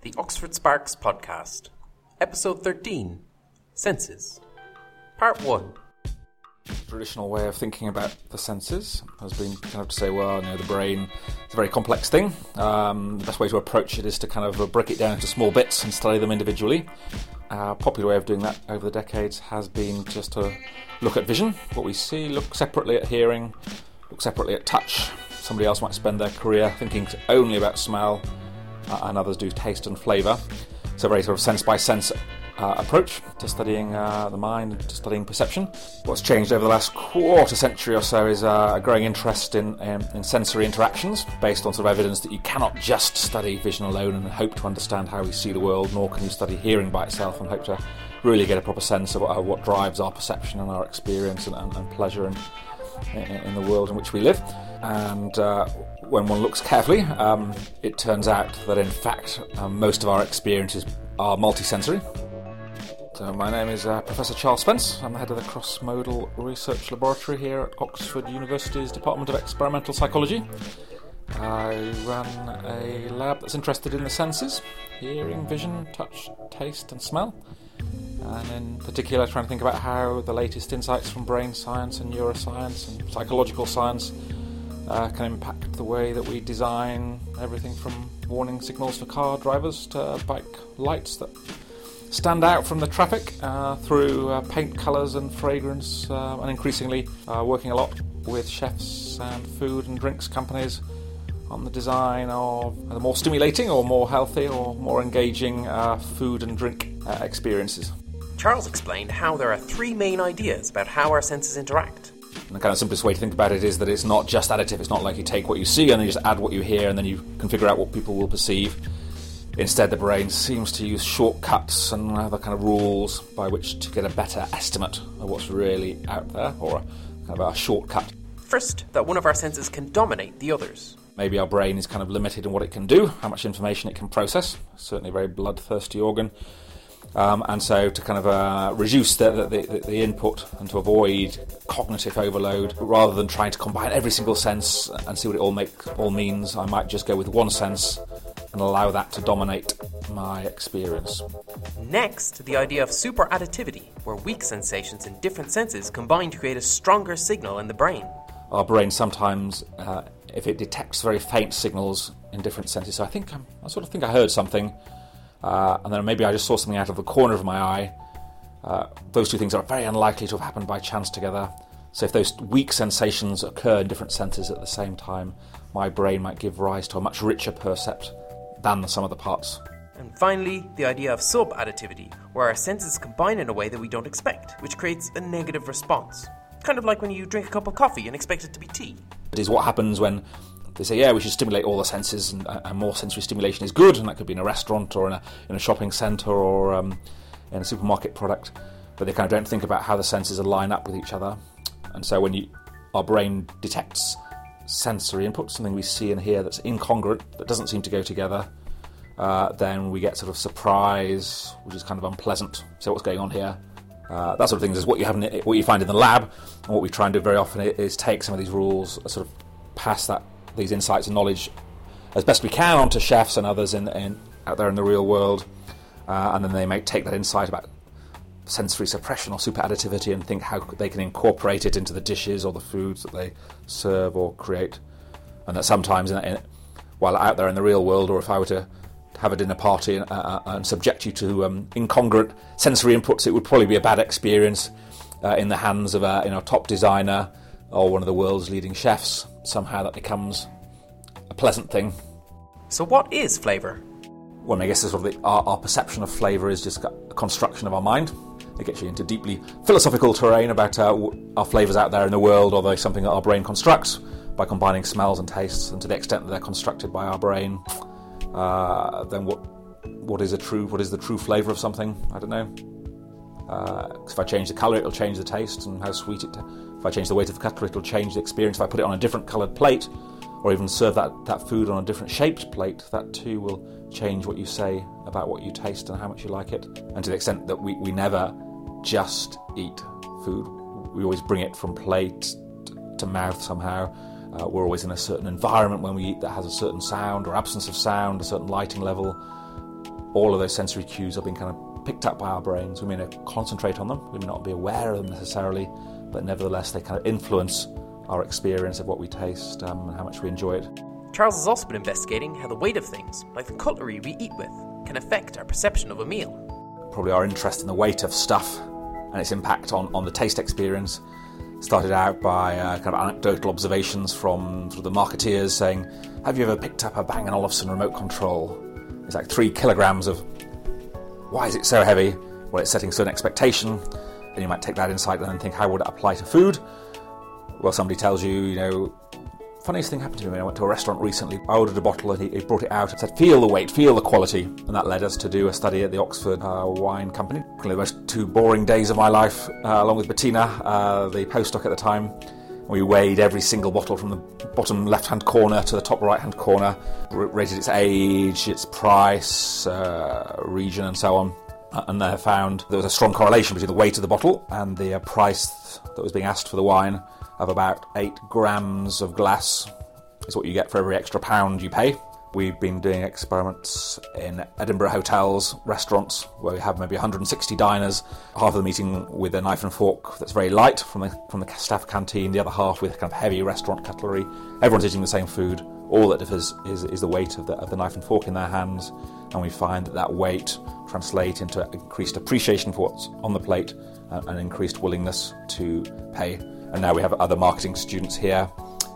the Oxford Sparks podcast, episode 13, Senses, part 1. Traditional way of thinking about the senses has been kind of to say, well, the brain is a very complex thing. The best way to approach it is to kind of break it down into small bits and study them individually. A popular way of doing that over the decades has been just to look at vision, what we see, look separately at hearing, look separately at touch. Somebody else might spend their career thinking only about smell, and others do taste and flavour. It's a very sort of sense-by-sense approach to studying the mind and to studying perception. What's changed over the last quarter century or so is a growing interest in sensory interactions based on sort of evidence that you cannot just study vision alone and hope to understand how we see the world, nor can you study hearing by itself and hope to really get a proper sense of what drives our perception and our experience and pleasure in the world in which we live. And when one looks carefully, it turns out that in fact most of our experiences are multisensory. So my name is Professor Charles Spence. I'm the head of the Cross-Modal Research Laboratory here at Oxford University's Department of Experimental Psychology. I run a lab that's interested in the senses: hearing, vision, touch, taste and smell. And in particular trying to think about how the latest insights from brain science and neuroscience and psychological science can impact the way that we design everything from warning signals for car drivers to bike lights that stand out from the traffic, through paint colours and fragrance, and increasingly working a lot with chefs and food and drinks companies on the design of the more stimulating or more healthy or more engaging food and drink experiences. Charles explained how there are three main ideas about how our senses interact. And the kind of simplest way to think about it is that it's not just additive. It's not like you take what you see and then you just add what you hear and then you can figure out what people will perceive. Instead, the brain seems to use shortcuts and other kind of rules by which to get a better estimate of what's really out there, or kind of a shortcut. First, that one of our senses can dominate the others. Maybe our brain is kind of limited in what it can do, how much information it can process. Certainly a very bloodthirsty organ. And so to kind of reduce the input and to avoid cognitive overload, rather than trying to combine every single sense and see what it all means, I might just go with one sense and allow that to dominate my experience. Next, the idea of superadditivity, where weak sensations in different senses combine to create a stronger signal in the brain. Our brain sometimes, if it detects very faint signals in different senses, so I sort of think I heard something, and then maybe I just saw something out of the corner of my eye. Those two things are very unlikely to have happened by chance together. So if those weak sensations occur in different senses at the same time, my brain might give rise to a much richer percept than the sum of the parts. And finally, the idea of subadditivity, where our senses combine in a way that we don't expect, which creates a negative response. Kind of like when you drink a cup of coffee and expect it to be tea. It is what happens when they say, we should stimulate all the senses, and more sensory stimulation is good, and that could be in a restaurant or in a shopping centre or in a supermarket product, but they kind of don't think about how the senses line up with each other. And so when our brain detects sensory input, something we see and hear that's incongruent, that doesn't seem to go together, then we get sort of surprise, which is kind of unpleasant. So what's going on here? That sort of thing is what you find in the lab, and what we try and do very often is take some of these rules, sort of pass these insights and knowledge as best we can onto chefs and others out there in the real world, and then they may take that insight about sensory suppression or superadditivity and think how they can incorporate it into the dishes or the foods that they serve or create. And that sometimes while out there in the real world, or if I were to have a dinner party and subject you to incongruent sensory inputs, it would probably be a bad experience in the hands of a top designer or one of the world's leading chefs. Somehow that becomes a pleasant thing. So what is flavour? Well, I guess our perception of flavour is just a construction of our mind. It gets you into deeply philosophical terrain about our flavours out there in the world, or they're something that our brain constructs by combining smells and tastes, and to the extent that they're constructed by our brain, then what is the true flavour of something? I don't know. If I change the colour, it'll change the taste and how sweet it. If I change the weight of the cutlery, it'll change the experience. If I put it on a different coloured plate, or even serve that food on a different shaped plate, that too will change what you say about what you taste and how much you like it. And to the extent that we never just eat food, we always bring it from plate to mouth somehow. We're always in a certain environment when we eat that has a certain sound or absence of sound, a certain lighting level. all of those sensory cues are being kind of picked up by our brains. We may not concentrate on them, we may not be aware of them necessarily, but nevertheless they kind of influence our experience of what we taste and how much we enjoy it. Charles has also been investigating how the weight of things, like the cutlery we eat with, can affect our perception of a meal. Probably our interest in the weight of stuff and its impact on the taste experience started out by kind of anecdotal observations from sort of the marketeers saying, have you ever picked up a Bang & Olufsen remote control? It's like 3 kilograms of, why is it so heavy? Well, it's setting a certain expectation, and you might take that insight and then think, how would it apply to food? Well, somebody tells you, funniest thing happened to me when I went to a restaurant recently. I ordered a bottle and he brought it out and said, feel the weight, feel the quality. And that led us to do a study at the Oxford Wine Company. Probably the most 2 boring days of my life, along with Bettina, the postdoc at the time. We weighed every single bottle from the bottom left-hand corner to the top right-hand corner, rated its age, its price, region and so on. And they found there was a strong correlation between the weight of the bottle and the price that was being asked for the wine of about 8 grams of glass is what you get for every extra pound you pay. We've been doing experiments in Edinburgh hotels, restaurants, where we have maybe 160 diners, half of them eating with a knife and fork that's very light from the staff canteen, the other half with kind of heavy restaurant cutlery. Everyone's eating the same food. All that differs is the weight of the knife and fork in their hands, and we find that weight translates into increased appreciation for what's on the plate and increased willingness to pay. And now we have other marketing students here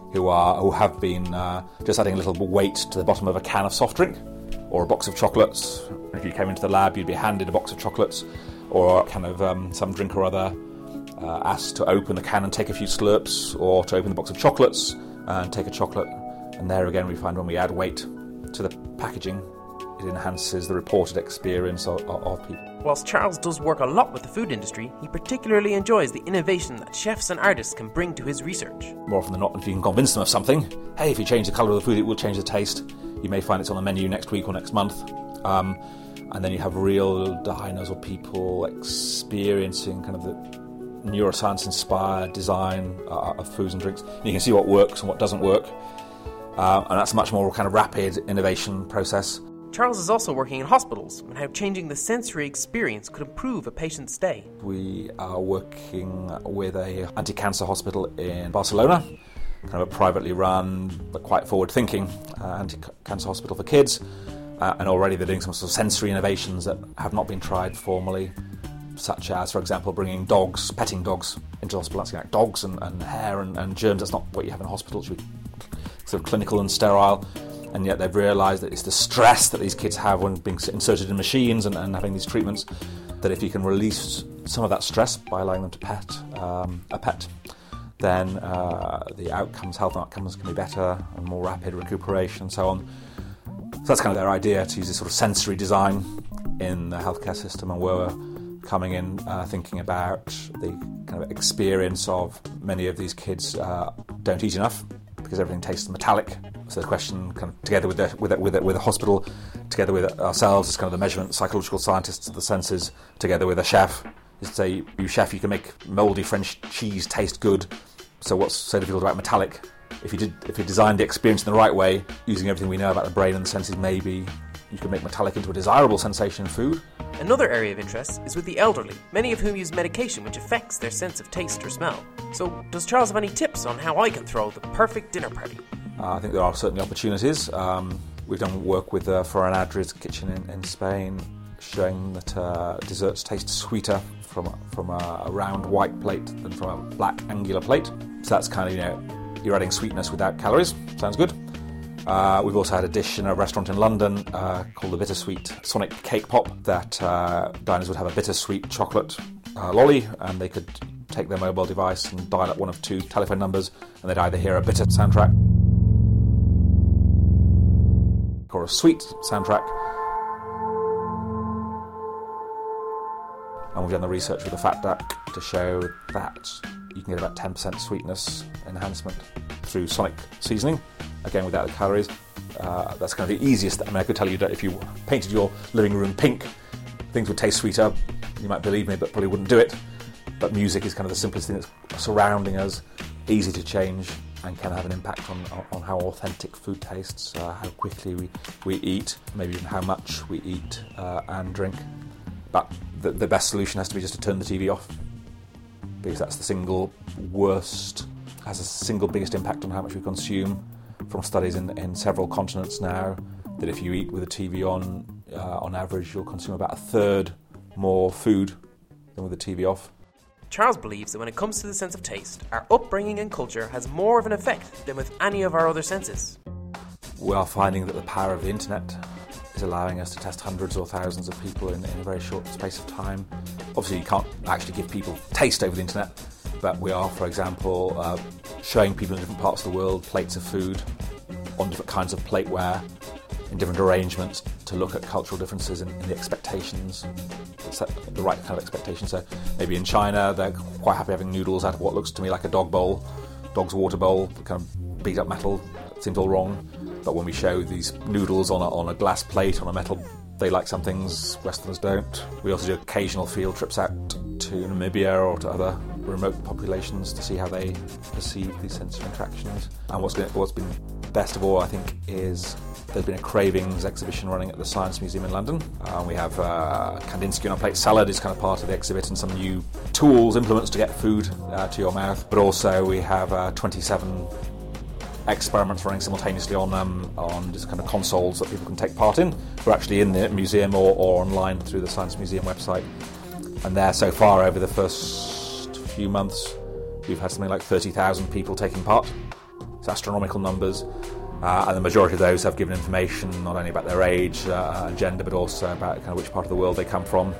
who have been just adding a little weight to the bottom of a can of soft drink or a box of chocolates. If you came into the lab, you'd be handed a box of chocolates or kind of some drink or other, asked to open the can and take a few slurps, or to open the box of chocolates and take a chocolate. And there again, we find when we add weight to the packaging, it enhances the reported experience of people. Whilst Charles does work a lot with the food industry, he particularly enjoys the innovation that chefs and artists can bring to his research. More often than not, if you can convince them of something, hey, if you change the colour of the food, it will change the taste. You may find it's on the menu next week or next month. And then you have real diners or people experiencing kind of the neuroscience-inspired design of foods and drinks. And you can see what works and what doesn't work. And that's a much more kind of rapid innovation process. Charles is also working in hospitals on how changing the sensory experience could improve a patient's stay. We are working with a anti-cancer hospital in Barcelona, kind of a privately run but quite forward-thinking anti-cancer hospital for kids. And already they're doing some sort of sensory innovations that have not been tried formally, such as, for example, bringing dogs, petting dogs into hospital. That's like dogs and hair and germs. That's not what you have in a hospital. It should be sort of clinical and sterile. And yet they've realised that it's the stress that these kids have when being inserted in machines and having these treatments, that if you can release some of that stress by allowing them to pet a pet, then the health outcomes can be better and more rapid recuperation and so on. So that's kind of their idea, to use this sort of sensory design in the healthcare system, and we're coming in thinking about the kind of experience of many of these kids don't eat enough because everything tastes metallic. So the question, kind of together with the hospital, together with ourselves as kind of the measurement psychological scientists of the senses, together with a chef, is to say, you chef, you can make mouldy French cheese taste good. So what's so difficult about metallic? If you designed the experience in the right way, using everything we know about the brain and the senses, maybe you can make metallic into a desirable sensation in food. Another area of interest is with the elderly, many of whom use medication which affects their sense of taste or smell. So does Charles have any tips on how I can throw the perfect dinner party? I think there are certainly opportunities. We've done work with Ferran Adria's kitchen in Spain, showing that desserts taste sweeter from a round white plate than from a black angular plate. So that's kind of, you're adding sweetness without calories. Sounds good. We've also had a dish in a restaurant in London called the Bittersweet Sonic Cake Pop, that diners would have a bittersweet chocolate lolly, and they could take their mobile device and dial up one of 2 telephone numbers, and they'd either hear a bitter soundtrack or a sweet soundtrack. And we've done the research with the Fat Duck to show that you can get about 10% sweetness enhancement through sonic seasoning, again without the calories. That's kind of the easiest. I mean, I could tell you that if you painted your living room pink, things would taste sweeter. You might believe me, but probably wouldn't do it. But music is kind of the simplest thing that's surrounding us, easy to change, and can have an impact on how authentic food tastes, how quickly we eat, maybe even how much we eat and drink. But the best solution has to be just to turn the TV off, because that's the single worst, has the single biggest impact on how much we consume. From studies in several continents now, that if you eat with a TV on average, you'll consume about a third more food than with the TV off. Charles believes that when it comes to the sense of taste, our upbringing and culture has more of an effect than with any of our other senses. We are finding that the power of the internet is allowing us to test hundreds or thousands of people in a very short space of time. Obviously, you can't actually give people taste over the internet, but we are, for example, showing people in different parts of the world plates of food on different kinds of plateware in different arrangements to look at cultural differences in the expectations, set the right kind of expectations. So maybe in China, they're quite happy having noodles out of what looks to me like a dog's water bowl, kind of beat up metal. It seems all wrong. But when we show these noodles on a glass plate, on a metal, they like some things Westerners don't. We also do occasional field trips out to Namibia or to other remote populations to see how they perceive these sensory interactions. And what's been best of all, I think, is there's been a cravings exhibition running at the Science Museum in London. We have Kandinsky on a plate salad is kind of part of the exhibit, and some new tools, implements to get food to your mouth. But also we have 27 experiments running simultaneously on just kind of consoles that people can take part in. We're actually in the museum or online through the Science Museum website. And there, so far, over the first few months, we've had something like 30,000 people taking part. It's astronomical numbers. And the majority of those have given information not only about their age and gender, but also about kind of which part of the world they come from.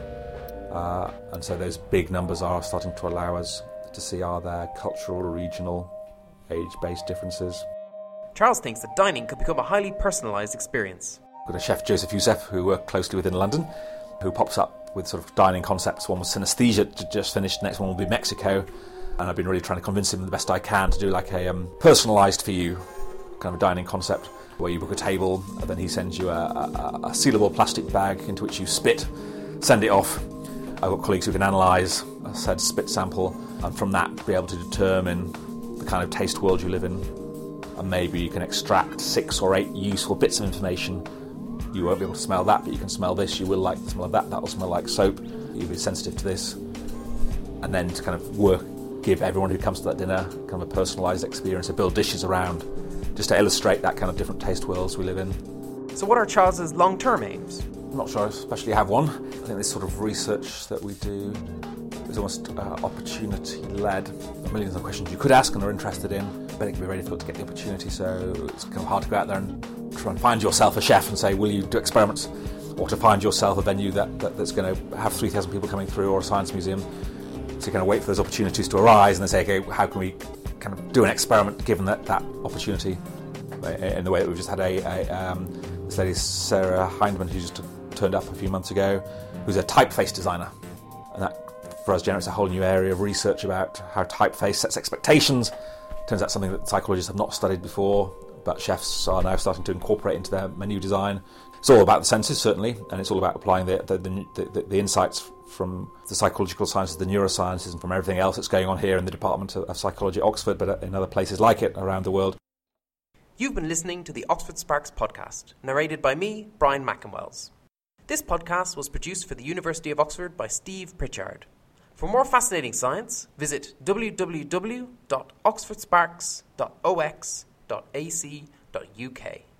And so those big numbers are starting to allow us to see are there cultural or regional age-based differences. Charles thinks that dining could become a highly personalised experience. We've got a chef, Joseph Youssef, who worked closely with in London, who pops up with sort of dining concepts. One was synesthesia, just finished. Next one will be Mexico. And I've been really trying to convince him the best I can to do like a personalised for you kind of dining concept, where you book a table and then he sends you a sealable plastic bag into which you spit, send it off. I've got colleagues who can analyse a said spit sample, and from that be able to determine the kind of taste world you live in. And maybe you can extract 6 or 8 useful bits of information. You won't be able to smell that, but you can smell this. You will like the smell of that. That will smell like soap. You'll be sensitive to this. And then to kind of give everyone who comes to that dinner kind of a personalised experience, to build dishes around, just to illustrate that kind of different taste worlds we live in. So what are Charles's long-term aims? I'm not sure I especially have one. I think this sort of research that we do is almost opportunity-led. There are millions of questions you could ask and are interested in, but it can be very difficult to get the opportunity, so it's kind of hard to go out there and try and find yourself a chef and say, will you do experiments? Or to find yourself a venue that's going to have 3,000 people coming through, or a science museum. So you kind of wait for those opportunities to arise and then say, okay, how can we kind of do an experiment given that opportunity? In the way that we've just had this lady, Sarah Hindman, who just turned up a few months ago, who's a typeface designer. And that, for us, generates a whole new area of research about how typeface sets expectations. Turns out something that psychologists have not studied before, but chefs are now starting to incorporate into their menu design. It's all about the senses, certainly, and it's all about applying the insights from the psychological sciences, the neurosciences, and from everything else that's going on here in the Department of Psychology at Oxford, but in other places like it around the world. You've been listening to the Oxford Sparks podcast, narrated by me, Brian McInwells. This podcast was produced for the University of Oxford by Steve Pritchard. For more fascinating science, visit www.oxfordsparks.ox.ac.uk.